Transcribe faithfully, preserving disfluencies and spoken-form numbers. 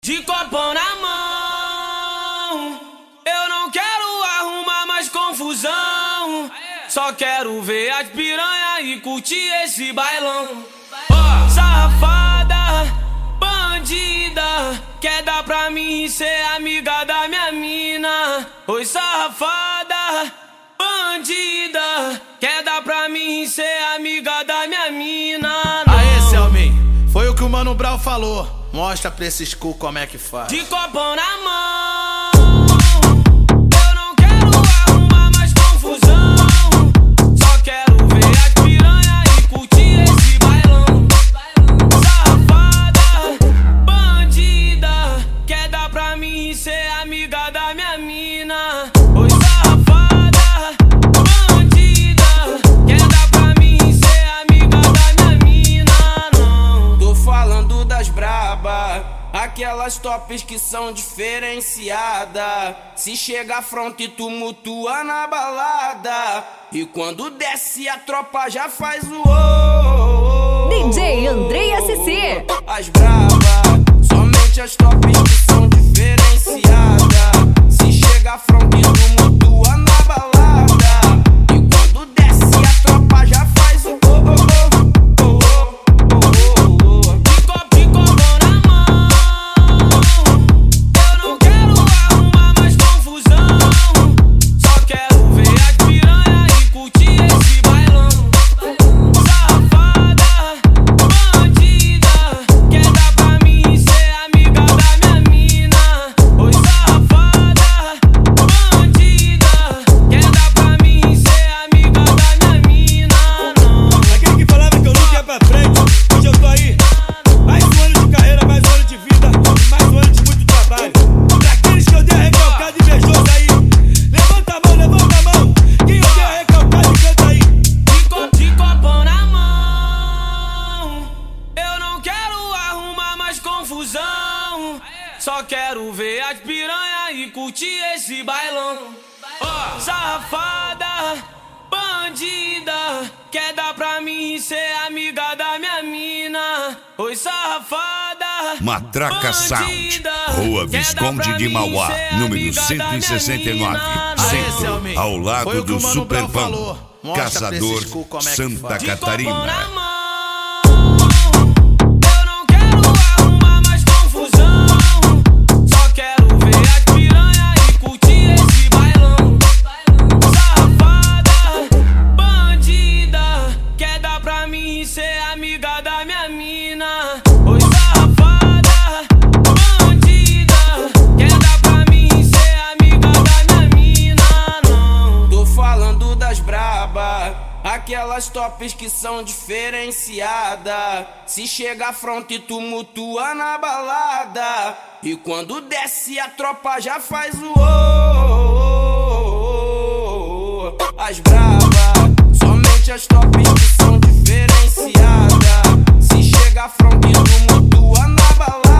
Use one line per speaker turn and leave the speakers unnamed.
De copão na mão, eu não quero arrumar mais confusão. Só quero ver as piranha e curtir esse bailão. Oh, safada, bandida, quer dar pra mim ser amiga da minha mina. Oi, safada, bandida, quer dar pra mim ser amiga da minha mina. Não.
Aê, Selmin, foi o que o Mano Brown falou. Mostra pra esses cu como é que faz.
De copão na mão, eu não quero arrumar mais confusão. Só quero ver as piranha e curtir esse bailão. Safada, bandida, quer dar pra mim ser amiga da minha mina. Oi, safada, bandida, quer dar pra mim ser amiga da minha mina. Não, tô falando das braba, aquelas tops que são diferenciadas. Se chega à fronte tu mutua na balada, e quando desce a tropa já faz o oh,
D J Andrei S C.
As braba, somente as tops que são diferenciadas. Se chega à fronte tu mutua na balada, e quando desce a tropa já faz o oh, oh, oh, oh, oh, oh, oh. De copo, de copo na mão, eu não quero arrumar mais confusão. Só quero ver as piranha e curtir esse bailão. Safada, bandida, quer dar pra mim ser amiga da minha mina. Oi, safada, bandida, quer dar pra mim ser amiga da minha mina. Não.
Aquele que falava que eu nunca ia pra frente, hoje eu tô aí. Mais um ano de carreira, mais um ano de vida, mais um ano de muito trabalho. Pra aqueles que eu dei a recalcada invejoso aí, levanta a mão, levanta a mão. Quem eu dei a recalcada e canta aí.
De copo, de copão na mão, eu não quero arrumar mais confusão. Só quero ver as piranha e curtir esse bailão. Oh, safada, bandida, quer dar pra mim ser amiga da minha mina. Oi, safada,
Matraca Sound,
bandida,
Rua
quer
Visconde
dar pra
de
mim
Mauá,
ser
número
amiga da
cento e
minha
sessenta e nove,
mina.
Aê,
Centro,
Selmin,
ao
foi
lado
o que
do
o Mano Brown
Superpão,
falou. Mostra pra
Caçador,
esses cu como é que
Santa
faz.
De copão na
Catarina.
mão, eu não quero arrumar mais confusão. Só quero ver as piranha e curtir esse bailão. Safada, bandida, quer dar pra mim ser amiga da minha mina. Oi, safada, bandida, quer dar pra mim ser amiga da minha mina. Não, tô falando das braba, aquelas tops que são diferenciadas. Se chega à fronte tu mutua na balada, e quando desce a tropa já faz o oh, oh, oh, oh. As braba, somente as tops que são diferenciadas. Se chega à fronte tu mutua na balada,